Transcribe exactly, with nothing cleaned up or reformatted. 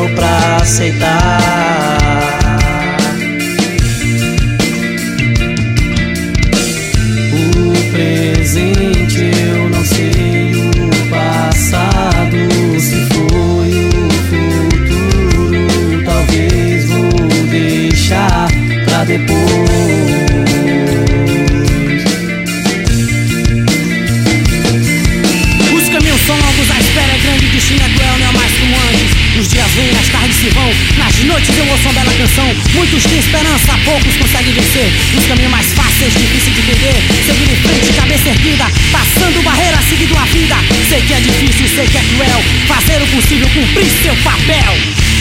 não pra aceitar. O presente eu não sei, o passado se foi, o futuro talvez vou deixar pra depois. Os caminhos são longos, a espera é grande, o destino é cruel, não é mais como antes. Os dias vêm, as tardes se vão, nas noites eu ouço uma bela canção. Muitos têm esperança, poucos conseguem vencer. Os caminhos mais fáceis, difíceis de perder. Seguir em frente, cabeça erguida, passando barreira, seguindo a vida. Sei que é difícil, sei que é cruel, fazer o possível, cumprir seu papel.